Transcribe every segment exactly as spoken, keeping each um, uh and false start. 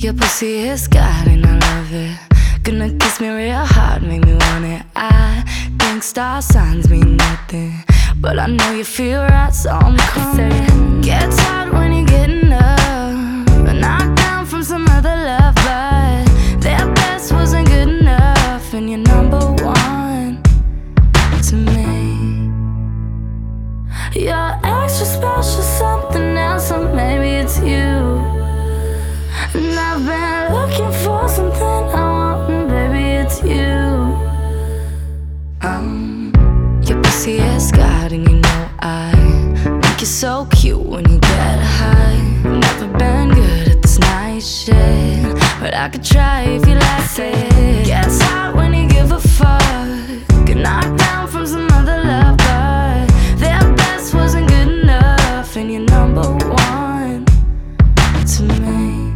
Your pussy is God and I love it. Gonna kiss me real hard, make me want it. I think star signs mean nothing, but I know you feel right, so I'm coming. Gets hard when you're getting up, knocked down from some other love, but their best wasn't good enough, and you're number one to me. You're extra special, something else, or maybe it's you. And I've been looking for something I want, and baby, it's you. Um, your pussy is God, and you know I think you're so cute when you get high. Never been good at this nice shit, but I could try if you like it. Gets hot when you give a fuck, get knocked down from some other love, but their best wasn't good enough, and you're number one to me.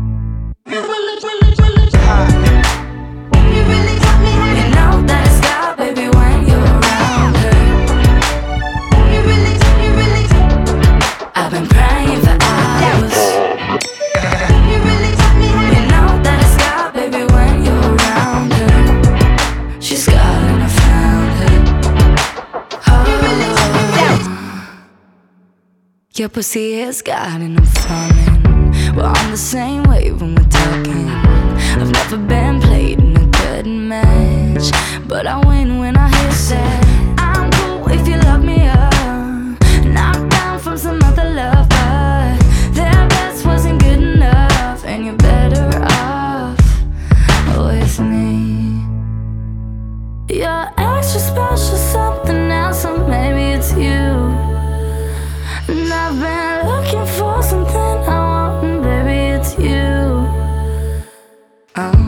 Your pussy is God and I'm falling. We're on the same wave when we're talking. I've never been played in a good match, but I win when I hit that. I'm cool if you lock me up, knocked down from some other love, but their best wasn't good enough, and you're better off with me. You're extra special, something else, or maybe it's you. And I've been looking for something I want, and baby, it's you. Um,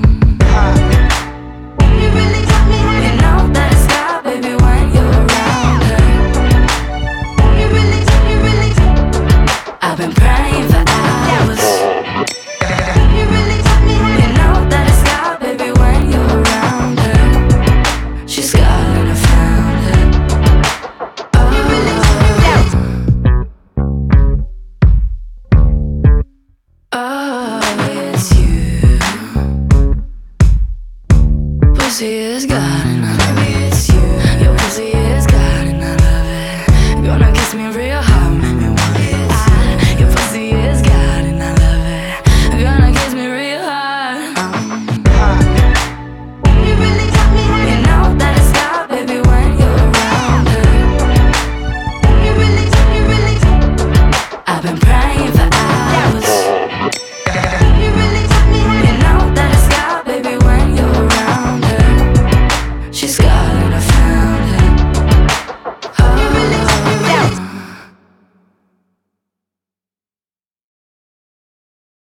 you really got me high. You know that it's God, baby, when you're around her. You really, you really. I've been praying for hours. You really got me high. You know that it's God, baby, when you're around her. She's God and I found her. Pussy is God and I love it. It's you. Your pussy is God and I love it. Gonna kiss me real